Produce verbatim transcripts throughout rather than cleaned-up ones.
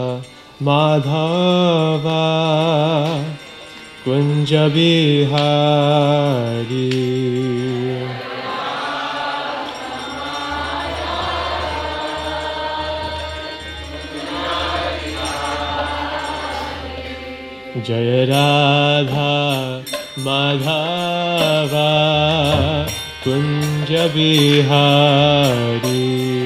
Madhava Kunja Bihari Jaya Radha Madhava Kunja Bihari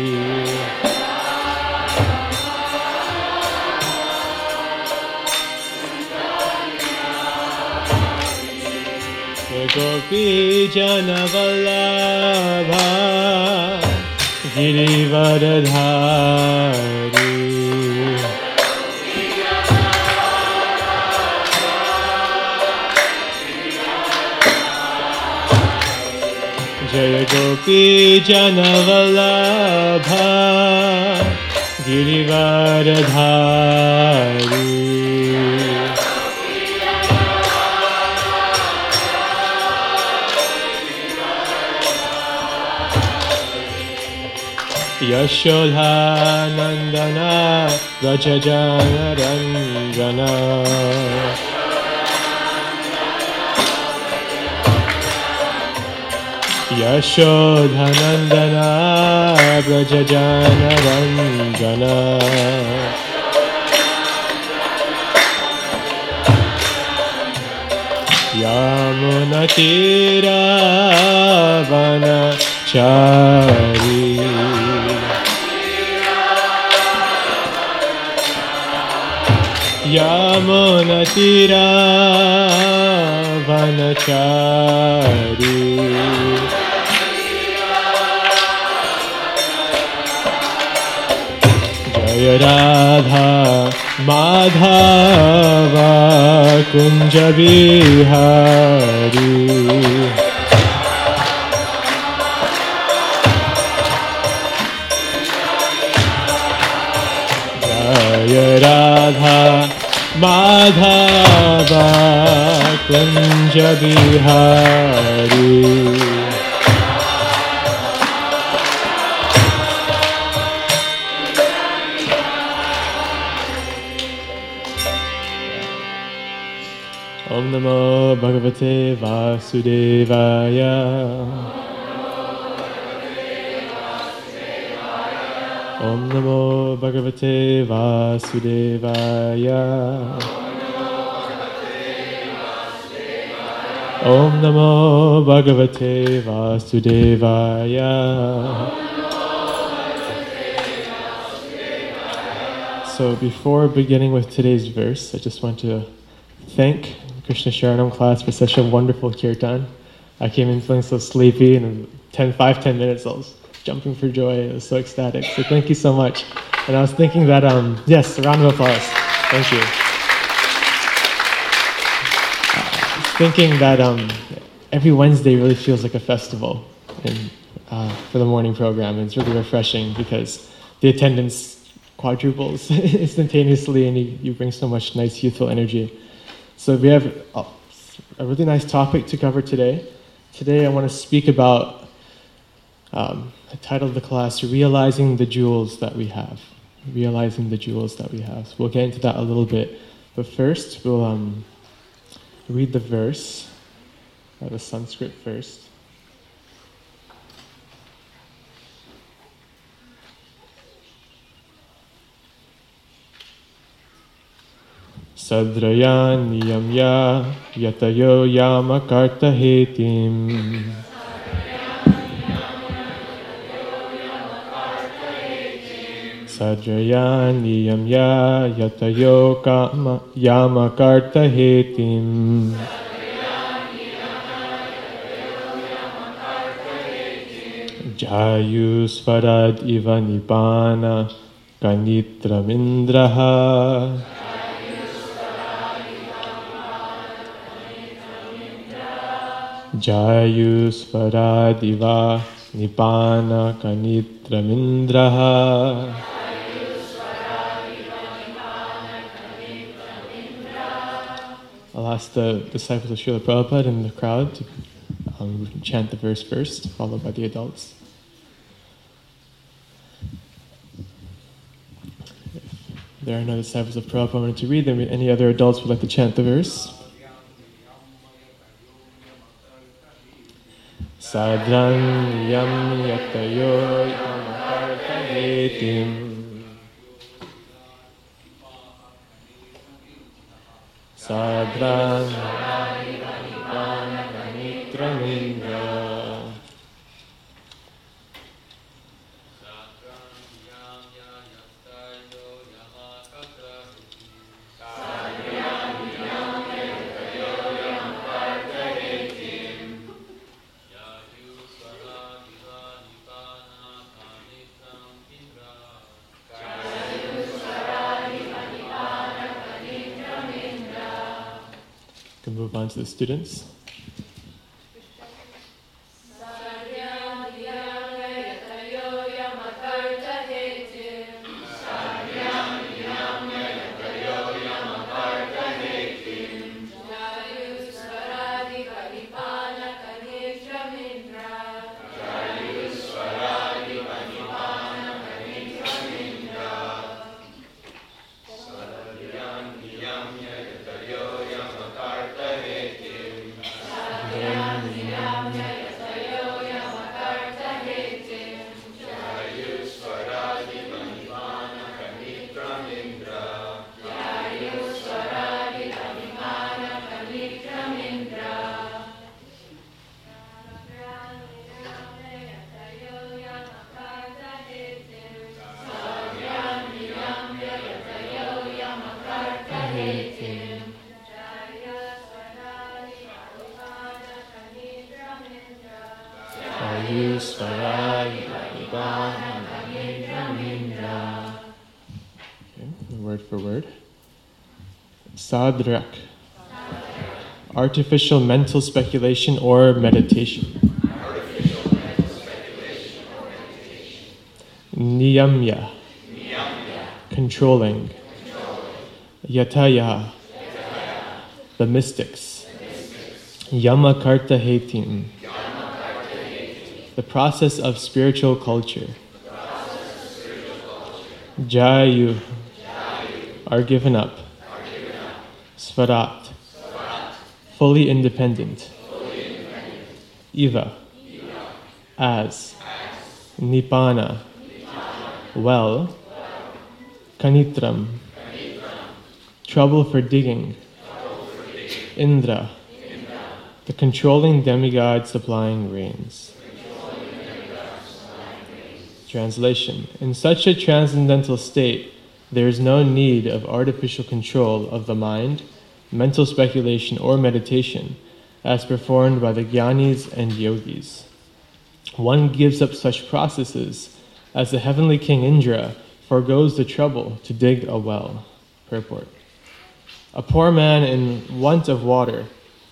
Gopi Jana Vallabha Girivaradhari Jaya Gopi Jana Vallabha Girivaradhari Yashodha Nandana Rajajana Ranjana Yashodha Nandana Rajajana Ranjana Yamuna Tira Vanachari Yamuna Tira Vanachari Jaya Radha Madhava Kunja Bihari Jaya Radha Madhava Kunja Bihari Om Namo Bhagavate Vasudevaya Om Namo Bhagavate Vasudevaya Om Namo Bhagavate Vasudevaya So before beginning with today's verse, I just want to thank Krishna Sharanam class for such a wonderful kirtan. I came in feeling so sleepy, and in ten, five, ten minutes I was jumping for joy. I was so ecstatic. So thank you so much. And I was thinking that, um, yes, a round of applause. Thank you. I was thinking that um, every Wednesday really feels like a festival in, uh, for the morning program. And it's really refreshing because the attendance quadruples instantaneously, and you, you bring so much nice youthful energy. So we have a, a really nice topic to cover today. Today I want to speak about, um, I titled the class, Realizing the Jewels That We Have. Realizing the Jewels That We Have. So we'll get into that a little bit. But first, we'll um, read the verse, uh, the Sanskrit first. Sadrayan niyamya yatayo yama karta hetim. Sadrayan niyamya yatayo kama yama karta hetim. Jayu svarad iva nipana kanitra mindraha. Jayu svaradiva nipana kanitra mindraha. I'll ask the disciples of Srila Prabhupada in the crowd to um, chant the verse first, followed by the adults. If There are no disciples of Prabhupada. I wanted to read them. Any other adults would like to chant the verse? Sadran yam yatayo yamakartayetim Sadran yam can move on to the students. Word for word. Sadrak. Artificial mental speculation or meditation. Niyamya. Controlling. Yataya. The mystics. Yamakarta Hetim. The process of spiritual culture. Jayu. Are given up. Svarat. Fully independent. Eva. As. Nibbana. Well. Kanitram. Trouble for digging. Indra. The controlling demigod supplying rains. Translation. In such a transcendental state, there is no need of artificial control of the mind, mental speculation, or meditation, as performed by the jnanis and yogis. One gives up such processes as the heavenly king Indra forgoes the trouble to dig a well. Purport. A poor man in want of water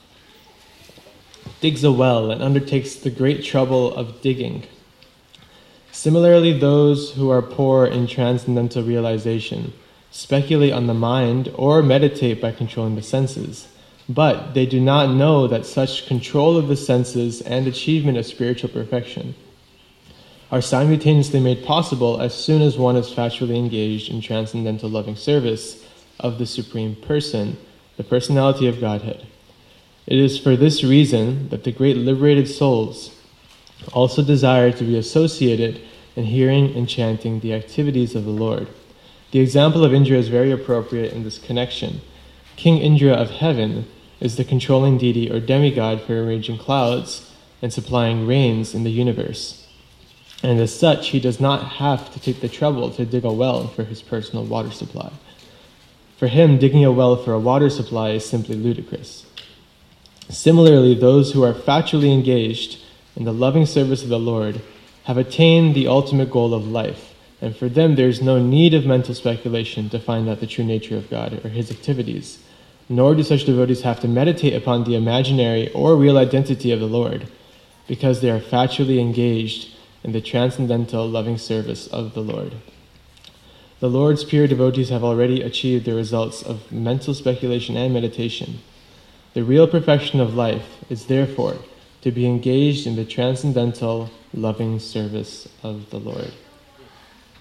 digs a well and undertakes the great trouble of digging. Similarly, those who are poor in transcendental realization speculate on the mind or meditate by controlling the senses, but they do not know that such control of the senses and achievement of spiritual perfection are simultaneously made possible as soon as one is factually engaged in transcendental loving service of the Supreme Person, the Personality of Godhead. It is for this reason that the great liberated souls also desire to be associated in hearing and chanting the activities of the Lord. The example of Indra is very appropriate in this connection. King Indra of heaven is the controlling deity or demigod for arranging clouds and supplying rains in the universe. And as such, he does not have to take the trouble to dig a well for his personal water supply. For him, digging a well for a water supply is simply ludicrous. Similarly, those who are factually engaged in the loving service of the Lord have attained the ultimate goal of life, and for them there is no need of mental speculation to find out the true nature of God or his activities, nor do such devotees have to meditate upon the imaginary or real identity of the Lord, because they are factually engaged in the transcendental loving service of the Lord. The Lord's pure devotees have already achieved the results of mental speculation and meditation. The real perfection of life is therefore to be engaged in the transcendental loving service of the Lord.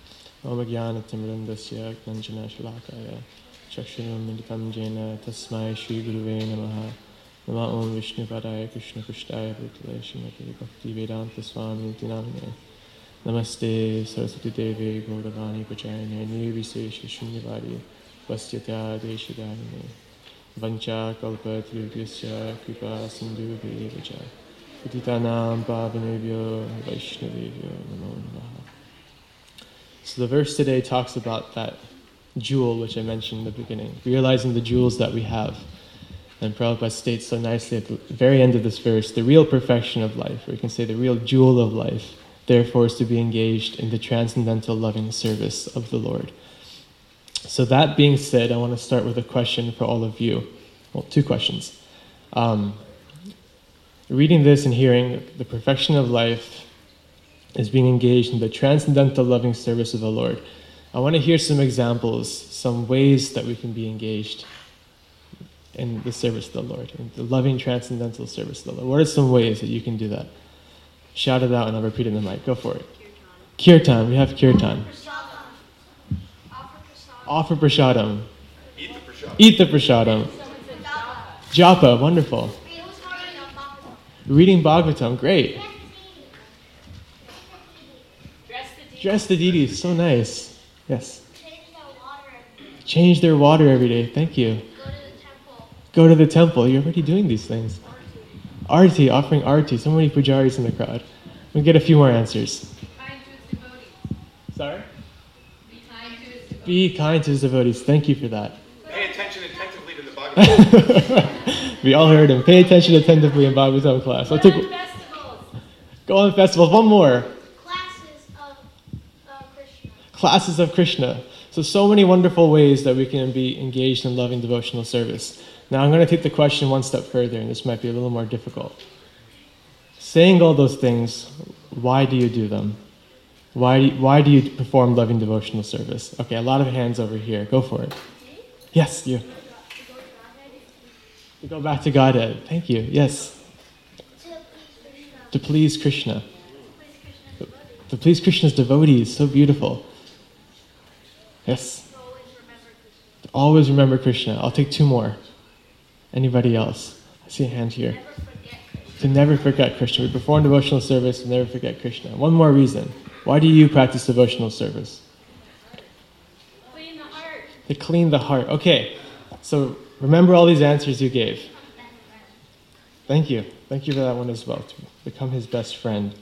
Om Jnanatimrandasya Gnanjana Shalakaya Chakshurum Militam Jena Tasmai Shri Guruve Namaha Nama Om Vishnu Padaya Krishna Prashtaya Bhutale Srimati Bhakti Vedanta Swami Dinamine Namaste Saraswati Devi Gauravani Pachayane Nirvisesha Shunyavadi Vastyata Deshidarine Vancha Kalpa Tribhyasya Kripa Sindhu Vivacha Patitanam Pavanebhyo Vaishnavebhyo Namo Namaha. So the verse today talks about that jewel which I mentioned in the beginning, realizing the jewels that we have. And Prabhupada states so nicely at the very end of this verse, the real perfection of life, or you can say the real jewel of life, therefore is to be engaged in the transcendental loving service of the Lord. So that being said, I want to start with a question for all of you. Well, two questions. Um, reading this and hearing the perfection of life is being engaged in the transcendental loving service of the Lord. I want to hear some examples, some ways that we can be engaged in the service of the Lord, in the loving transcendental service of the Lord. What are some ways that you can do that? Shout it out and I'll repeat it in the mic. Go for it. Kirtan. We have kirtan. Offer prasadam. Eat the prasadam. Eat the prasadam. Japa. Wonderful. Reading Bhagavatam. Great. Dress the deities. So nice. Yes. Change their water every day. Thank you. Go to the temple. Go to the temple. You're already doing these things. Arti, offering arti. So many pujaris in the crowd. We'll get a few more answers. Kind to his devotees. Sorry? Be kind to his devotees. Be kind to his devotees. Thank you for that. Pay attention attentively to the Bhagavatam. We all heard him. Pay attention attentively in Bhagavatam class. I'll Go take, on festivals. go on festivals. One more. Classes of uh, Krishna. Classes of Krishna. So, so many wonderful ways that we can be engaged in loving devotional service. Now, I'm going to take the question one step further, and this might be a little more difficult. Saying all those things, why do you do them? Why do you, why do you perform loving devotional service? Okay, a lot of hands over here. Go for it. Yes, you. To go back to Godhead. Thank you. Yes. To please Krishna. To please Krishna's devotees. So beautiful. Yes. To always remember Krishna. I'll take two more. Anybody else? I see a hand here. To never forget Krishna. We perform devotional service and never forget Krishna. One more reason. Why do you practice devotional service? Clean the heart. To clean the heart. Okay. So remember all these answers you gave. Thank you. Thank you for that one as well. To become his best friend.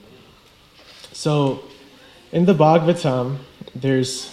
So in the Bhagavatam, there's,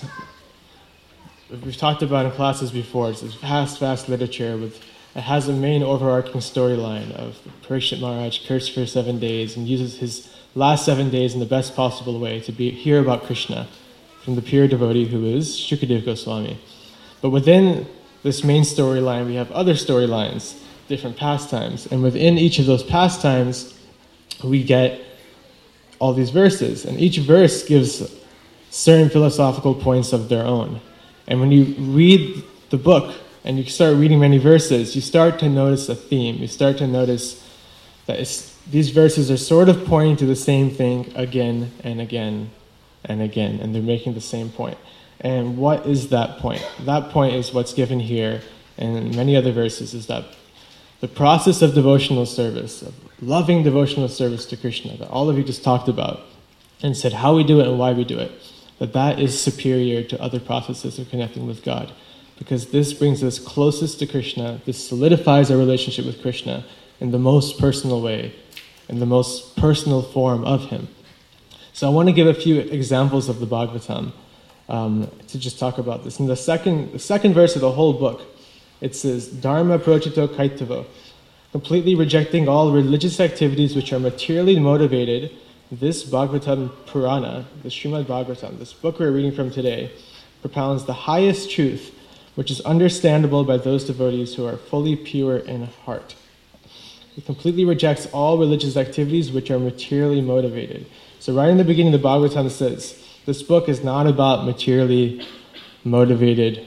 we've talked about in classes before, it's this vast, vast literature with, it has a main overarching storyline of Parikshit Maharaj cursed for seven days and uses his last seven days in the best possible way to be, hear about Krishna from the pure devotee who is Shukadeva Goswami. But within this main storyline, we have other storylines, different pastimes, and within each of those pastimes, we get all these verses, and each verse gives certain philosophical points of their own. And when you read the book and you start reading many verses, you start to notice a theme. You start to notice that it's, these verses are sort of pointing to the same thing again and again and again, and they're making the same point. And what is that point? That point is what's given here and in many other verses, is that the process of devotional service, of loving devotional service to Krishna, that all of you just talked about and said how we do it and why we do it, that that is superior to other processes of connecting with God. Because this brings us closest to Krishna, this solidifies our relationship with Krishna in the most personal way, in the most personal form of him. So I want to give a few examples of the Bhagavatam um, to just talk about this. In the second, the second verse of the whole book, it says, Dharma prochito kaitavo, completely rejecting all religious activities which are materially motivated. This Bhagavatam Purana, the Srimad Bhagavatam, this book we're reading from today, propounds the highest truth, which is understandable by those devotees who are fully pure in heart. It completely rejects all religious activities which are materially motivated. So right in the beginning of the Bhagavatam it says, this book is not about materially motivated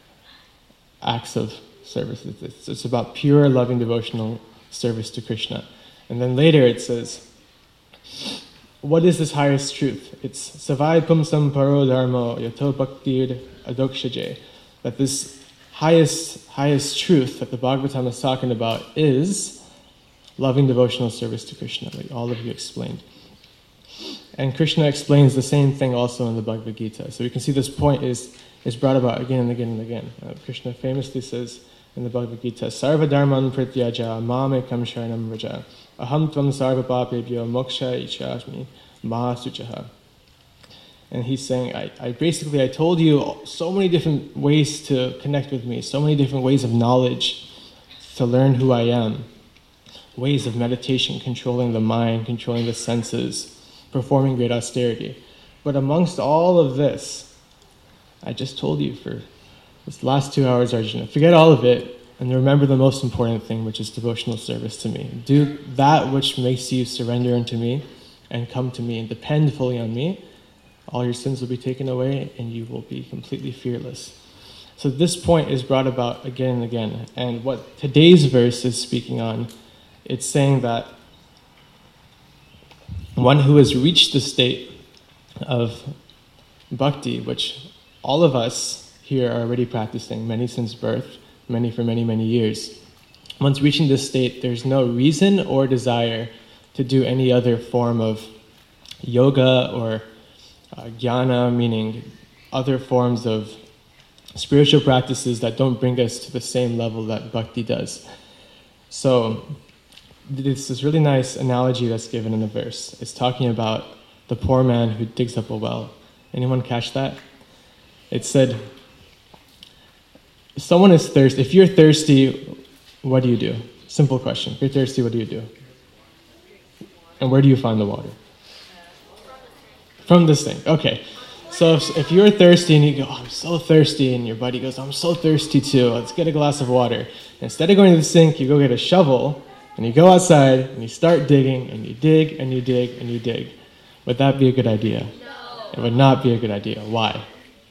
acts of service. It's, it's about pure, loving, devotional service to Krishna. And then later it says, what is this highest truth? It's savai pumsam paro dharmo yato bhaktir adokshaje. That this highest highest truth that the Bhagavatam is talking about is loving devotional service to Krishna, like all of you explained. And Krishna explains the same thing also in the Bhagavad Gita. So we can see this point is, is brought about again and again and again. Uh, Krishna famously says in the Bhagavad Gita, Sarva dharman prityaja mamekam sharanam vraja aham tvam sarva papebhyo moksha ichasmi mahasuchaha. And he's saying, I, I basically, I told you so many different ways to connect with me, so many different ways of knowledge to learn who I am, ways of meditation, controlling the mind, controlling the senses, performing great austerity. But amongst all of this, I just told you for this last two hours, Arjuna, forget all of it and remember the most important thing, which is devotional service to me. Do that which makes you surrender unto me and come to me and depend fully on me. All your sins will be taken away and you will be completely fearless. So this point is brought about again and again. And what today's verse is speaking on, it's saying that one who has reached the state of bhakti, which all of us here are already practicing, many since birth, many for many, many years. Once reaching this state, there's no reason or desire to do any other form of yoga or uh, jnana, meaning other forms of spiritual practices that don't bring us to the same level that bhakti does. So this is really nice analogy that's given in the verse. It's talking about the poor man who digs up a well. Anyone catch that? It said, if someone is thirsty, if you're thirsty, what do you do? Simple question. If you're thirsty, what do you do? And where do you find the water? From the sink. Okay. So if, if you're thirsty and you go, oh, I'm so thirsty, and your buddy goes, I'm so thirsty too, let's get a glass of water. Instead of going to the sink, you go get a shovel, and you go outside, and you start digging, and you dig, and you dig, and you dig. Would that be a good idea? No. It would not be a good idea. Why?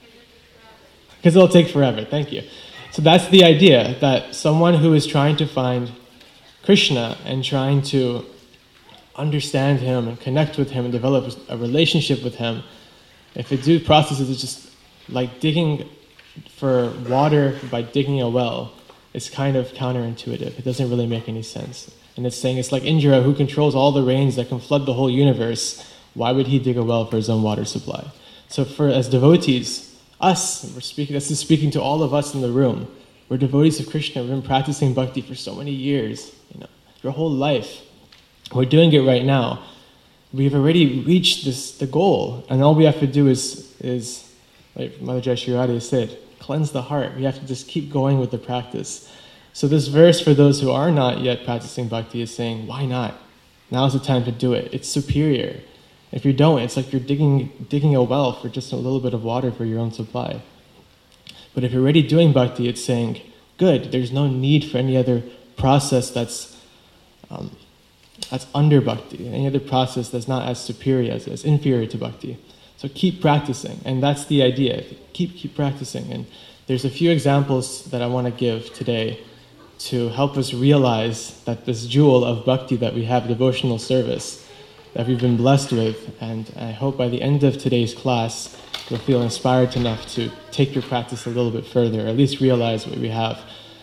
Because it'll take forever. Thank you. So that's the idea, that someone who is trying to find Krishna and trying to understand him and connect with him and develop a relationship with him, if the due process is just like digging for water by digging a well, it's kind of counterintuitive. It doesn't really make any sense. And it's saying it's like Indra, who controls all the rains that can flood the whole universe. Why would he dig a well for his own water supply? So for as devotees, us, we're speaking, this is speaking to all of us in the room. We're devotees of Krishna. We've been practicing bhakti for so many years, you know, your whole life. We're doing it right now. We've already reached this the goal, and all we have to do is, is like Mother Jayashree said, cleanse the heart. We have to just keep going with the practice. So this verse, for those who are not yet practicing bhakti, is saying, why not? Now's the time to do it. It's superior. If you don't, it's like you're digging digging a well for just a little bit of water for your own supply. But if you're already doing bhakti, it's saying, good, there's no need for any other process that's um, that's under bhakti, any other process that's not as superior, as, as inferior to bhakti. So keep practicing, and that's the idea. Keep, keep practicing. And there's a few examples that I want to give today to help us realize that this jewel of bhakti that we have, devotional service, that we've been blessed with, and I hope by the end of today's class, you'll feel inspired enough to take your practice a little bit further, or at least realize what we have.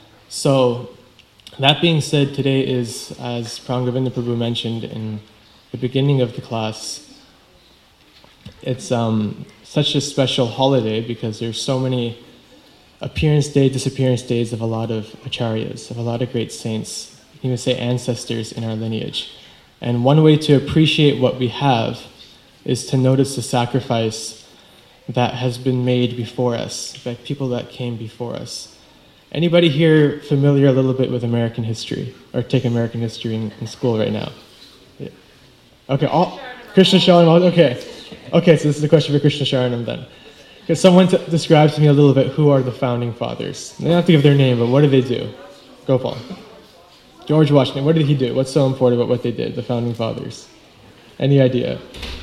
So, that being said, today is, as Prangavinda Prabhu mentioned in the beginning of the class, it's um, such a special holiday because there's so many appearance days, disappearance days of a lot of acharyas, of a lot of great saints, you can even say ancestors in our lineage. And one way to appreciate what we have is to notice the sacrifice that has been made before us, by people that came before us. Anybody here familiar a little bit with American history, or take American history in, in school right now? Yeah. Okay, all, Krishna Sharanam, okay. Okay, so this is a question for Krishna Sharanam then. Because someone t- describes to me a little bit who are the founding fathers. They don't have to give their name, but what did they do? Gopal. George Washington, what did he do? What's so important about what they did, the founding fathers? Any idea?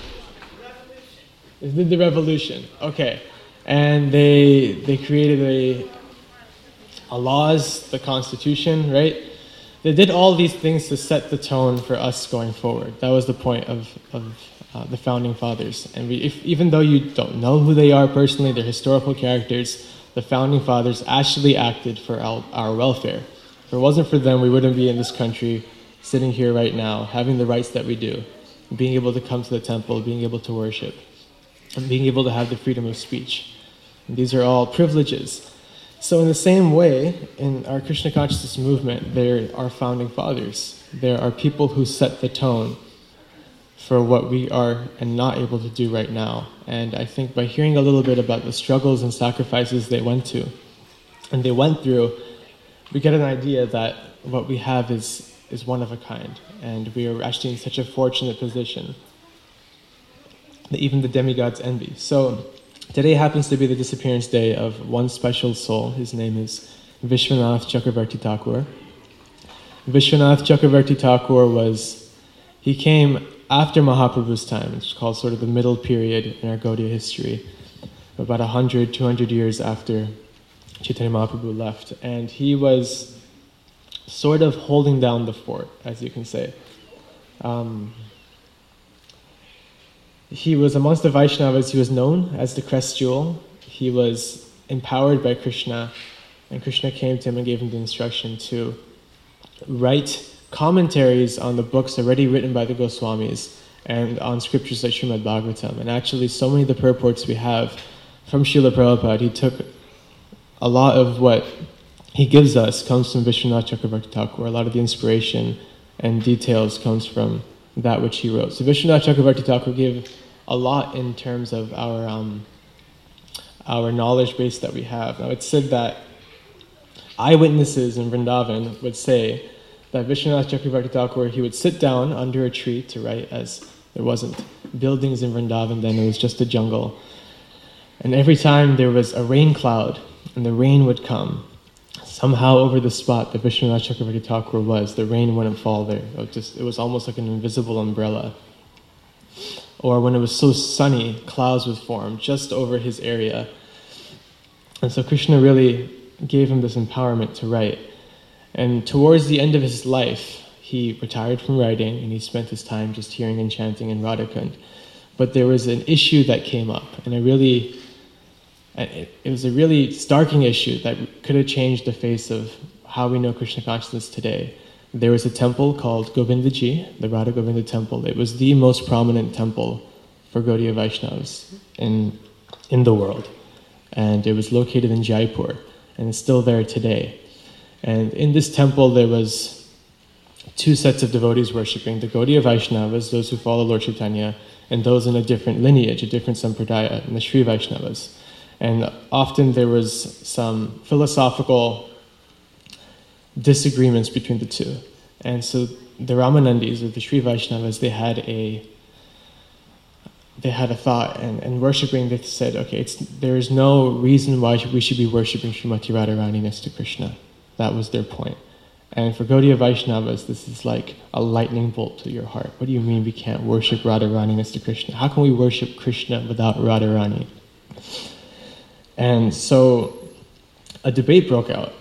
They did the revolution. Okay. And they they created a, a laws, the Constitution, right? They did all these things to set the tone for us going forward. That was the point of, of uh, the founding fathers. And we, if, even though you don't know who they are personally, they're historical characters, the founding fathers actually acted for our, our welfare. If it wasn't for them, we wouldn't be in this country, sitting here right now, having the rights that we do, being able to come to the temple, being able to worship, and being able to have the freedom of speech. And these are all privileges. So in the same way, in our Krishna consciousness movement, there are founding fathers. There are people who set the tone for what we are and not able to do right now. And I think by hearing a little bit about the struggles and sacrifices they went to, and they went through, we get an idea that what we have is, is one of a kind. And we are actually in such a fortunate position that even the demigods envy. So today happens to be the disappearance day of one special soul. His name is Vishwanath Chakravarti Thakur. Vishwanath Chakravarti Thakur was, he came after Mahaprabhu's time. It's called sort of the middle period in our Gaudiya history, about one hundred, two hundred years after Chaitanya Mahaprabhu left. And he was sort of holding down the fort, as you can say. Um, he was amongst the Vaishnavas, he was known as the crest jewel. He was empowered by Krishna, and Krishna came to him and gave him the instruction to write commentaries on the books already written by the Goswamis and on scriptures like Srimad Bhagavatam. And actually, so many of the purports we have from Srila Prabhupada, he took a lot of what he gives us comes from Vishwanath Chakravarti Thakur. A lot of the inspiration and details comes from that which he wrote. So Vishwanath Chakravarti Thakur gave a lot in terms of our um, our knowledge base that we have. Now it's said that eyewitnesses in Vrindavan would say that Vishwanath Chakravarti Thakur, he would sit down under a tree to write, as there wasn't buildings in Vrindavan then, it was just a jungle. And every time there was a rain cloud and the rain would come, somehow over the spot that Vishwanath Chakravarti Thakur was, the rain wouldn't fall there. It was, just, it was almost like an invisible umbrella. Or when it was so sunny, clouds would form just over his area. And so Krishna really gave him this empowerment to write. And towards the end of his life, he retired from writing and he spent his time just hearing and chanting in Radhakund. But there was an issue that came up, and I really, it, it was a really starking issue that could have changed the face of how we know Krishna consciousness today. There was a temple called Govindaji, the Radha Govinda temple. It was the most prominent temple for Gaudiya Vaishnavas in, in the world. And it was located in Jaipur, and it's still there today. And in this temple, there was two sets of devotees worshipping, the Gaudiya Vaishnavas, those who follow Lord Chaitanya, and those in a different lineage, a different sampradaya, and the Sri Vaishnavas. And often there was some philosophical disagreements between the two. And so the Ramanandis, or the Sri Vaishnavas, they had a they had a thought, and, and worshipping, they said, okay, it's, there is no reason why we should be worshipping Srimati Radharani next to Krishna. That was their point. And for Gaudiya Vaishnavas, this is like a lightning bolt to your heart. What do you mean we can't worship Radharani next to Krishna? How can we worship Krishna without Radharani? And so a debate broke out.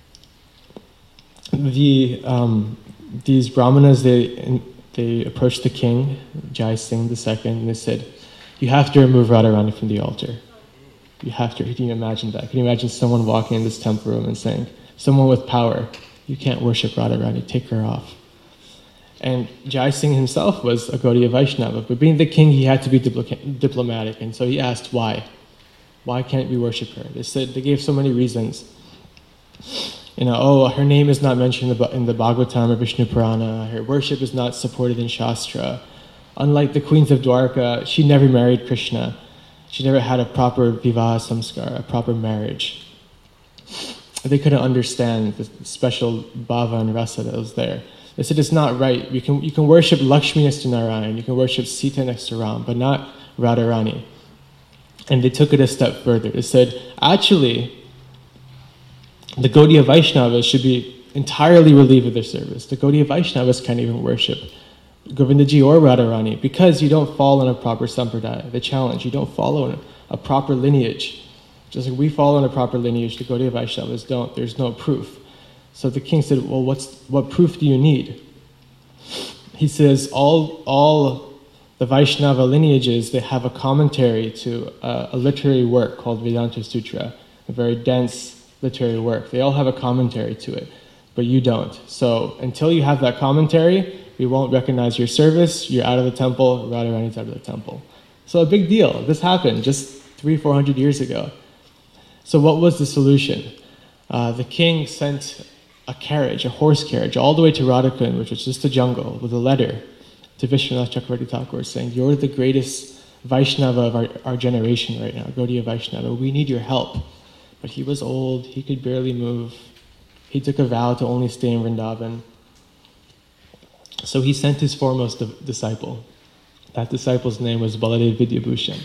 The um, these brahmanas, they they approached the king, Jai Singh the Second, and they said, "You have to remove Radharani from the altar. You have to." Can you imagine that? Can you imagine someone walking in this temple room and saying, "Someone with power, you can't worship Radharani, take her off." And Jai Singh himself was a Gaudiya Vaishnava, but being the king, he had to be dipl- diplomatic, and so he asked why. Why can't we worship her? They said, they gave so many reasons. You know, oh, her name is not mentioned in the Bhagavatam or Vishnu Purana, her worship is not supported in Shastra. Unlike the queens of Dwarka, she never married Krishna. She never had a proper vivaha samskar, a proper marriage. They couldn't understand the special bhava and rasa that was there. They said it's not right. You can you can worship Lakshmi next to Narayan, you can worship Sita next to Ram, but not Radharani. And they took it a step further. They said, actually, the Gaudiya Vaishnavas should be entirely relieved of their service. The Gaudiya Vaishnavas can't even worship Govindaji or Radharani because you don't fall in a proper sampradaya. The challenge, you don't follow in a proper lineage. Just like we follow in a proper lineage, the Gaudiya Vaishnavas don't. There's no proof. So the king said, well, what's what proof do you need? He says, all all the Vaishnava lineages, they have a commentary to a, a literary work called Vedanta Sutra, a very dense literary work. They all have a commentary to it, but you don't. So until you have that commentary, we won't recognize your service, you're out of the temple, Radharani's out of the temple. So a big deal. This happened just three, four hundred years ago. So what was the solution? Uh, the king sent a carriage, a horse carriage, all the way to Radhakund, which was just a jungle, with a letter to Vishwanath Chakravarti Thakur saying, "You're the greatest Vaishnava of our, our generation right now, Gaudiya Vaishnava. We need your help." But he was old, he could barely move. He took a vow to only stay in Vrindavan. So he sent his foremost di- disciple. That disciple's name was Baladev Vidyabhushan.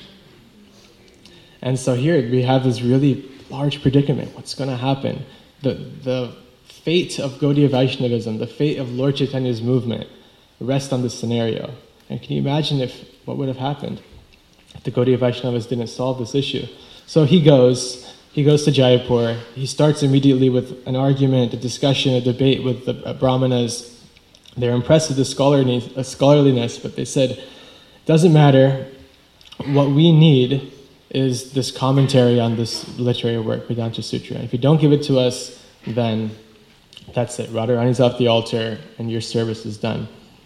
And so here we have this really large predicament. What's going to happen? The, the fate of Gaudiya Vaishnavism, the fate of Lord Chaitanya's movement, rest on this scenario. And can you imagine if what would have happened if the Gaudiya Vaishnavas didn't solve this issue? So he goes, he goes to Jaipur. He starts immediately with an argument, a discussion, a debate with the Brahmanas. They're impressed with the scholarliness, uh, scholarliness, but they said, doesn't matter. What we need is this commentary on this literary work, Vedanta Sutra. And if you don't give it to us, then that's it. Radharani's off the altar and your service is done.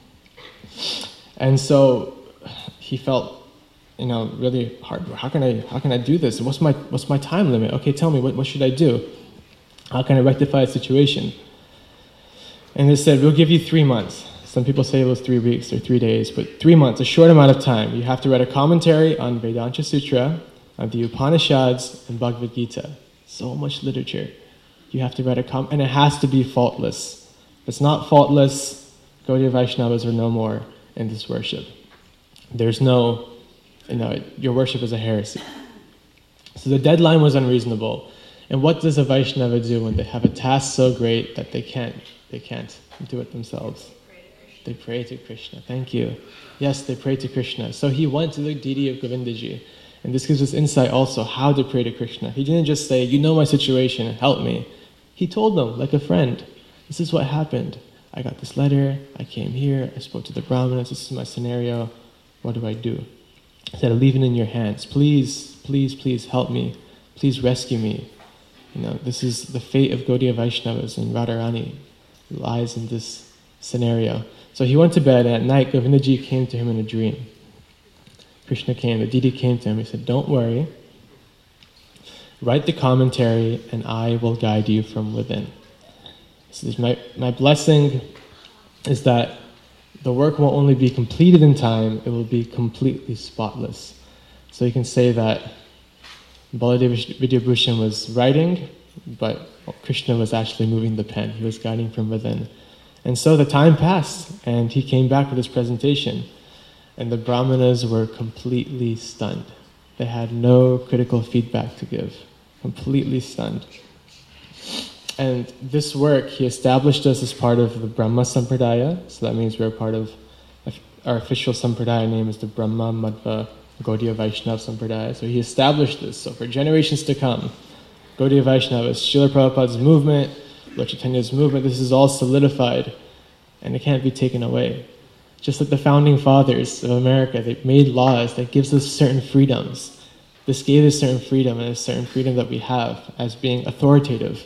And so he felt, you know, really hard. How can I how can I do this? What's my what's my time limit? Okay, tell me, what, what should I do? How can I rectify a situation? And they said, we'll give you three months. Some people say it was three weeks or three days, but three months, a short amount of time. You have to write a commentary on Vedanta Sutra, on the Upanishads, and Bhagavad Gita. So much literature. You have to write a com, and it has to be faultless. If it's not faultless, Gaudiya Vaishnavas are no more in this worship. There's no, you know, your worship is a heresy. So the deadline was unreasonable. And what does a Vaishnava do when they have a task so great that they can't, they can't do it themselves? They pray to Krishna. Thank you. Yes, they pray to Krishna. So he went to the deity of Govindaji. And this gives us insight also how to pray to Krishna. He didn't just say, you know my situation, help me. He told them, like a friend, this is what happened. I got this letter, I came here, I spoke to the Brahmanas, this is my scenario, what do I do? He said, I leave it in your hands. Please, please, please help me. Please rescue me. You know, this is the fate of Gaudiya Vaishnavas, and Radharani lies in this scenario. So he went to bed, and at night Govindaji came to him in a dream. Krishna came, the deity came to him, he said, don't worry, write the commentary and I will guide you from within. So my, my blessing is that the work won't only be completed in time, it will be completely spotless. So you can say that Baladev Vidyabhushan was writing, but Krishna was actually moving the pen. He was guiding from within. And so the time passed, and he came back with his presentation. And the Brahmanas were completely stunned. They had no critical feedback to give. Completely stunned. And this work, he established us as part of the Brahma Sampradaya. So that means we're part of, our official Sampradaya name is the Brahma Madhva Gaudiya Vaishnava Sampradaya. So he established this. So for generations to come, Gaudiya Vaishnavas, Srila Prabhupada's movement, Lord Chaitanya's movement, this is all solidified. And it can't be taken away. Just like the founding fathers of America, they made laws that gives us certain freedoms. This gave us certain freedom, and a certain freedom that we have as being authoritative.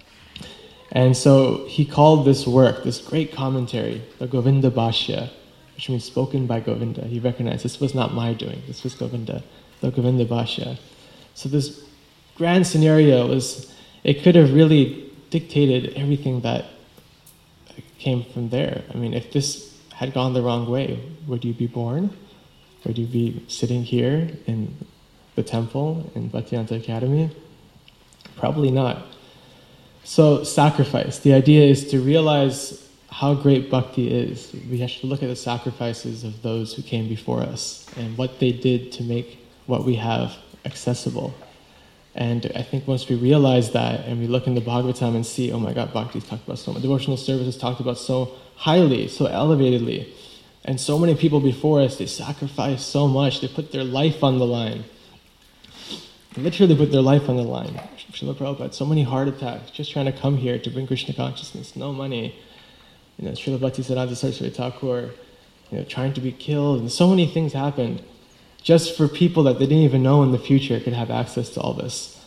And so he called this work, this great commentary, the Govinda Bhashya, which means spoken by Govinda. He recognized this was not my doing, this was Govinda, the Govinda Bhashya. So this grand scenario was, it could have really dictated everything that came from there. I mean, if this had gone the wrong way, would you be born? Would you be sitting here in the temple in Bhaktivedanta Academy? Probably not. So sacrifice. The idea is to realize how great bhakti is. We have to look at the sacrifices of those who came before us and what they did to make what we have accessible. And I think once we realize that and we look in the Bhagavatam and see, oh my God, bhakti is talked about so much, devotional service is talked about so highly, so elevatedly. And so many people before us, they sacrificed so much, they put their life on the line. They literally put their life on the line. Srila Prabhupada had so many heart attacks, just trying to come here to bring Krishna consciousness, no money. You know, Srila Bhaktisiddhanta Saraswati Thakur, you know, trying to be killed, and so many things happened just for people that they didn't even know in the future could have access to all this.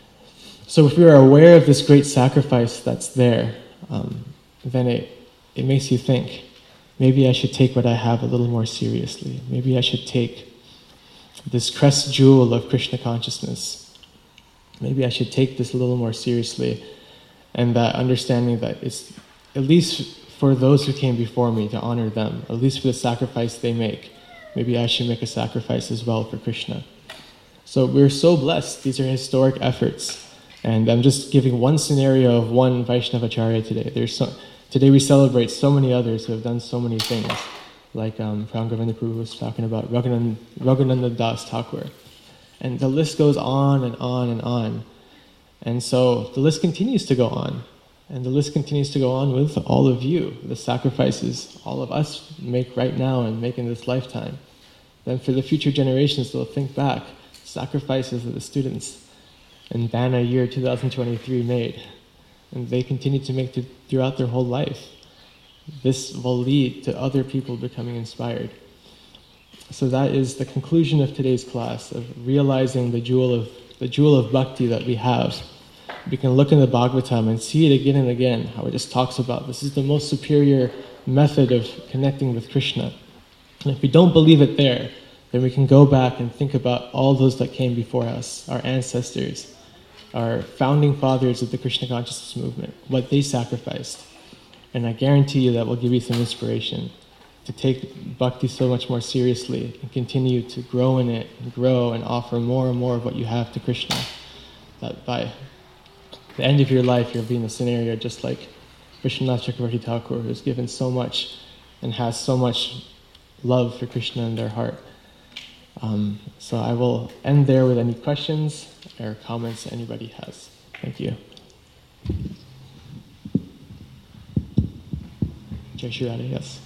So if we are aware of this great sacrifice that's there, um, then it, it makes you think, maybe I should take what I have a little more seriously. Maybe I should take this crest jewel of Krishna consciousness. Maybe I should take this a little more seriously, and that understanding that it's, at least for those who came before me, to honor them, at least for the sacrifice they make, maybe I should make a sacrifice as well for Krishna. So we're so blessed. These are historic efforts. And I'm just giving one scenario of one Vaishnavacharya today. There's so, today we celebrate so many others who have done so many things, like um, Prabhupada Prabhu was talking about Raghunan- Raghunandan Das Thakur. And the list goes on and on and on. And so the list continues to go on. And the list continues to go on with all of you, the sacrifices all of us make right now and make in this lifetime. Then for the future generations, they'll think back, sacrifices that the students in Bana year two thousand twenty-three made. And they continue to make th- throughout their whole life. This will lead to other people becoming inspired. So that is the conclusion of today's class, of realizing the jewel of the jewel of bhakti that we have. We can look in the Bhagavatam and see it again and again, how it just talks about this is the most superior method of connecting with Krishna. And if we don't believe it there, then we can go back and think about all those that came before us, our ancestors, our founding fathers of the Krishna consciousness movement, what they sacrificed. And I guarantee you that will give you some inspiration to take bhakti so much more seriously and continue to grow in it and grow and offer more and more of what you have to Krishna. That by the end of your life, you'll be in a scenario just like Vishwanath Chakravarti Thakur, who's given so much and has so much love for Krishna in their heart. Um, so I will end there with any questions or comments anybody has. Thank you. Jai Shri Radha, yes.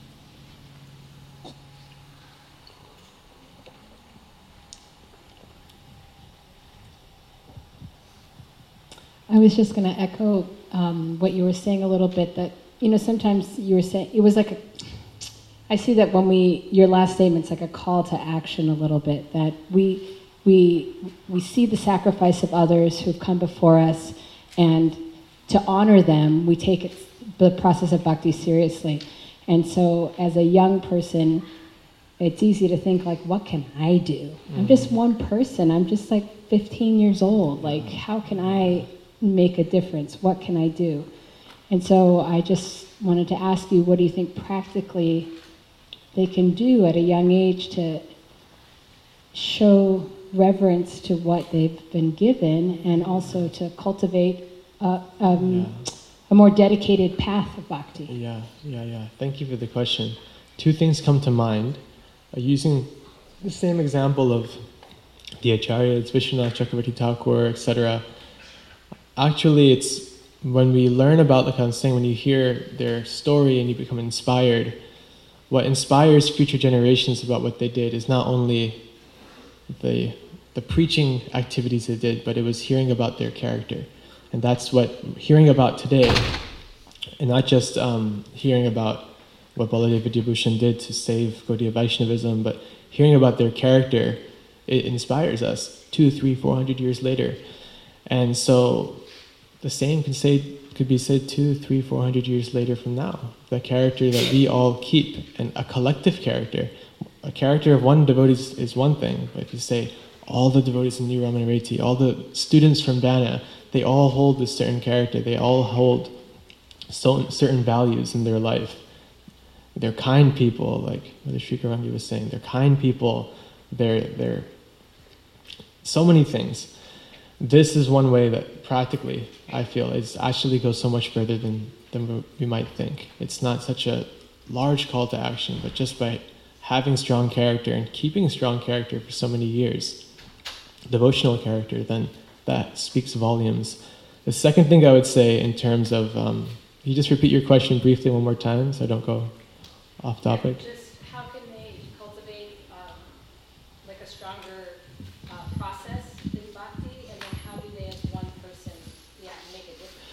I was just going to echo um, what you were saying a little bit, that, you know, sometimes you were saying, it was like a, I see that when we, your last statement's like a call to action a little bit, that we, we, we see the sacrifice of others who've come before us, and to honor them, we take it, the process of bhakti seriously. And so as a young person, it's easy to think like, what can I do? Mm-hmm. I'm just one person. I'm just like fifteen years old. Like, how can I make a difference? What can I do? And so I just wanted to ask you, what do you think practically they can do at a young age to show reverence to what they've been given, and also to cultivate a, um, yeah. a more dedicated path of bhakti? Yeah, yeah, yeah. Thank you for the question. Two things come to mind. Uh, using the same example of the Acharyas, Vishwanath Chakravarti Thakur, et cetera. Actually, it's when we learn about the kind of thing, when you hear their story and you become inspired, what inspires future generations about what they did is not only the the preaching activities they did, but it was hearing about their character. And that's what hearing about today, and not just um, hearing about what Baladev Vidyabhushan did to save Gaudiya Vaishnavism, but hearing about their character, it inspires us two, three, four hundred years later. And so the same can say could be said two, three, four hundred years later from now. The character that we all keep, and a collective character. A character of one devotee is, is one thing, but if you say all the devotees in New Ramanareti, all the students from Bana, they all hold this certain character. They all hold so, certain values in their life. They're kind people, like Mother Sri Karangi was saying. They're kind people. They're they're so many things. This is one way that practically, I feel, it actually goes so much further than, than we might think. It's not such a large call to action, but just by having strong character and keeping strong character for so many years, devotional character, then that speaks volumes. The second thing I would say in terms of, um, can you just repeat your question briefly one more time so I don't go off topic? Just how can they cultivate um, like a stronger uh, process in bhakti, and then how do they as one person yeah, make a difference?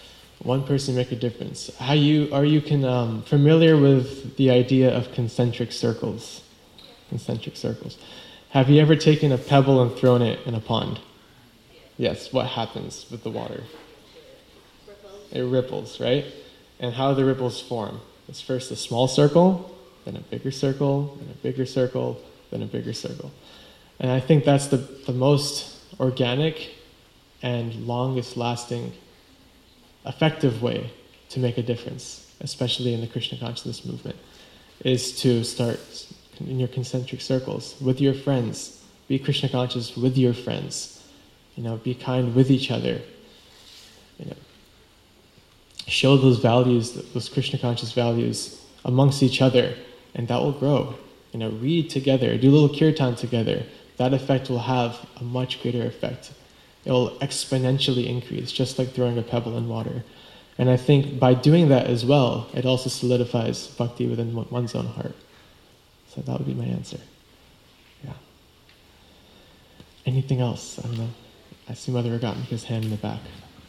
one person make a difference. How you are you can um, familiar with the idea of concentric circles? Concentric circles. Have you ever taken a pebble and thrown it in a pond? Yes. What happens with the water? It ripples, right? And how do the ripples form? It's first a small circle, then a bigger circle, then a bigger circle, then a bigger circle. And I think that's the, the most organic and longest lasting, effective way to make a difference, especially in the Krishna consciousness movement, is to start in your concentric circles with your friends. Be Krishna conscious with your friends. You know, be kind with each other. You know, show those values, those Krishna conscious values amongst each other, and that will grow. You know, read together, do a little kirtan together. That effect will have a much greater effect. It will exponentially increase, just like throwing a pebble in water. And I think by doing that as well, it also solidifies bhakti within one's own heart. So that would be my answer. Yeah. Anything else? I don't know. I see Mother Agatmika's hand in the back.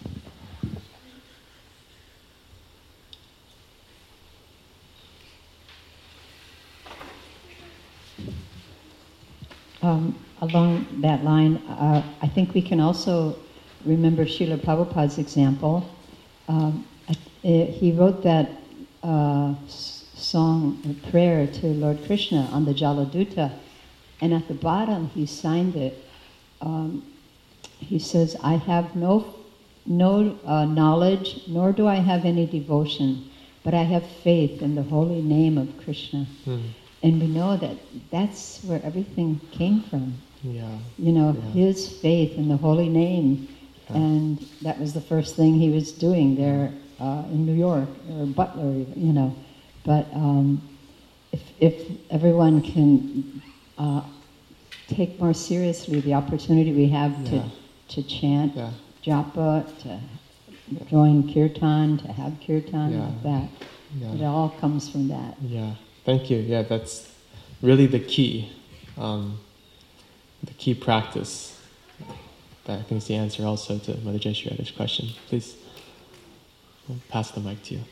Um, along that line, uh, I think we can also remember Srila Prabhupada's example. Um, uh, he wrote that uh, song, a prayer to Lord Krishna on the Jaladuta, and at the bottom he signed it. Um, he says, I have no, no uh, knowledge, nor do I have any devotion, but I have faith in the holy name of Krishna. Hmm. And we know that that's where everything came from. Yeah. You know, yeah. his faith in the holy name. Yeah. And that was the first thing he was doing there uh, in New York, or Butler, you know. But um, if, if everyone can uh, take more seriously the opportunity we have yeah. to, to chant yeah. japa, to yeah. join kirtan, to have kirtan yeah. like that, yeah. it all comes from that. Yeah. Thank you. Yeah, that's really the key, um, the key practice. That I think is the answer also to Mother Jayashree question. Please, I'll pass the mic to you.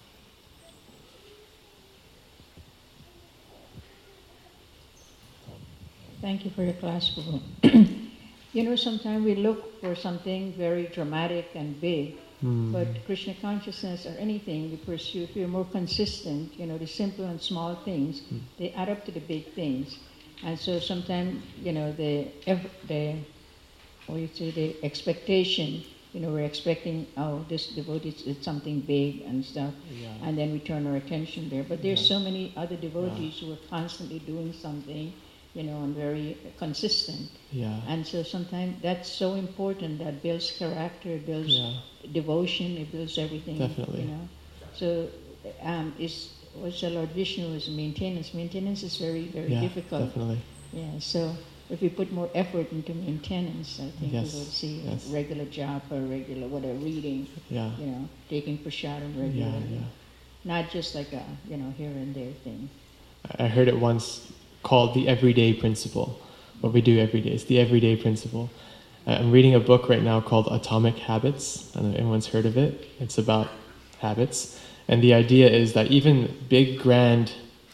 Thank you for your class, Prabhu. You know, sometimes we look for something very dramatic and big, Mm. but Krishna consciousness or anything we pursue, if you're more consistent, you know, the simple and small things, mm. they add up to the big things. And so sometimes, you know, the, the what you say, the expectation, you know, we're expecting, oh, this devotee is something big and stuff, yeah. and then we turn our attention there. But there's yeah. so many other devotees yeah. who are constantly doing something, you know, and very consistent. Yeah. And so sometimes that's so important. That builds character, it builds yeah. devotion, it builds everything. Definitely. You know. So um, is what's the Lord Vishnu is maintenance. Maintenance is very, very yeah, difficult. Definitely. Yeah. So if we put more effort into maintenance, I think yes. we will see yes. a regular job or regular whatever reading. Yeah. You know, taking prasadam regularly. Yeah, yeah. Not just like a you know here and there thing. I heard it once called the everyday principle. What we do every day. It's the everyday principle. Uh, I'm reading a book right now called Atomic Habits. I don't know if anyone's heard of it. It's about habits. And the idea is that even big, grand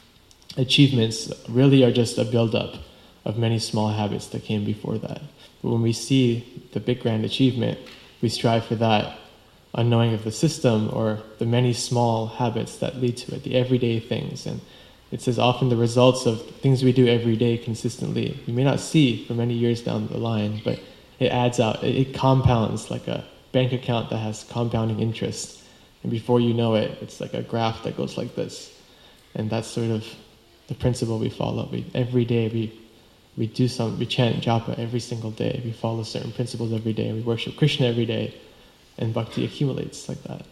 achievements really are just a build-up of many small habits that came before that. But when we see the big, grand achievement, we strive for that, unknowing of the system or the many small habits that lead to it, the everyday things. And it says often the results of things we do every day consistently, you may not see for many years down the line, but it adds out, it, it compounds like a bank account that has compounding interest. And before you know it, it's like a graph that goes like this. And that's sort of the principle we follow. We, every day we we do some, we chant japa every single day. We follow certain principles every day. We worship Krishna every day. And bhakti accumulates like that.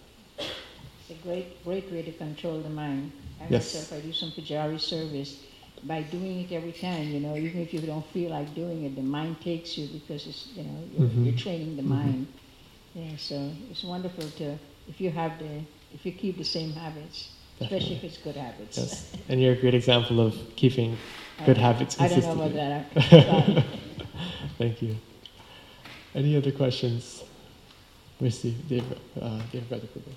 It's a great, great way to control the mind. I yes. myself, I do some pujari service. By doing it every time, you know, even if you don't feel like doing it, the mind takes you because it's, you know, you're, mm-hmm. you're training the mm-hmm. mind. Yeah, so it's wonderful to, if you have the, if you keep the same habits, Definitely. Especially if it's good habits. Yes, and you're a great example of keeping good I, habits consistently. I don't know about that. Thank you. Any other questions? Receive Dev uh, Dev Brother Prabhu.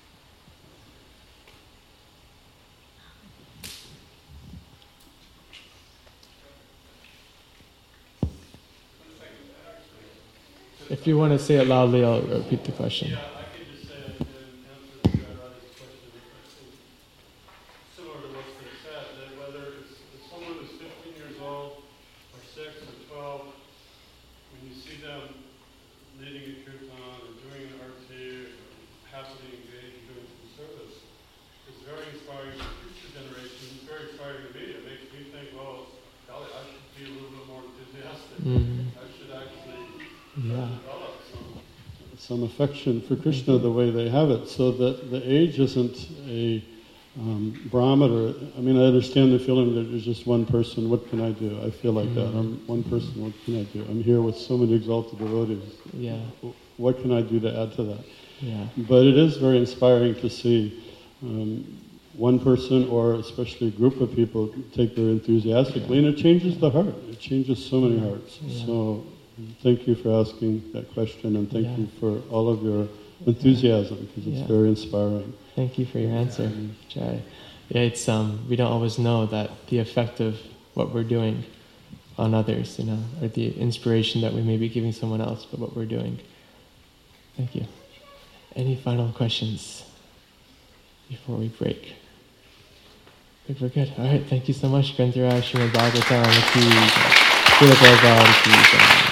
If you want to say it loudly, I'll repeat the question. Yeah, I could just say it and answer Radha's question. It's similar to what's been said, that whether it's, it's someone who's fifteen years old, or six, or twelve, when you see them leading a kirtan, or doing an arti, or happily engaged in doing some service, it's very inspiring to future generations. It's very inspiring to me. It makes me think, well, golly, I should be a little bit more enthusiastic. Mm-hmm. I should actually yeah. develop some, some affection for Krishna the way they have it, so that the age isn't a um, barometer. I mean, I understand the feeling that there's just one person, what can I do? I feel like mm-hmm. that. I'm one person, what can I do? I'm here with so many exalted devotees. Yeah. What can I do to add to that? Yeah. But it is very inspiring to see um, one person, or especially a group of people, take there enthusiastically, yeah. and it changes the heart. It changes so many hearts. Yeah. So thank you for asking that question, and thank yeah. you for all of your enthusiasm, because it's yeah. very inspiring. Thank you for your answer, Jai. Yeah, it's um, we don't always know that the effect of what we're doing on others, you know, or the inspiration that we may be giving someone else by what we're doing. Thank you. Any final questions before we break? I think we're good. All right, thank you so much, Grantaraj, Srimad Bhagavatam, Ki Jai. Srila Prabhupada Ki Jai.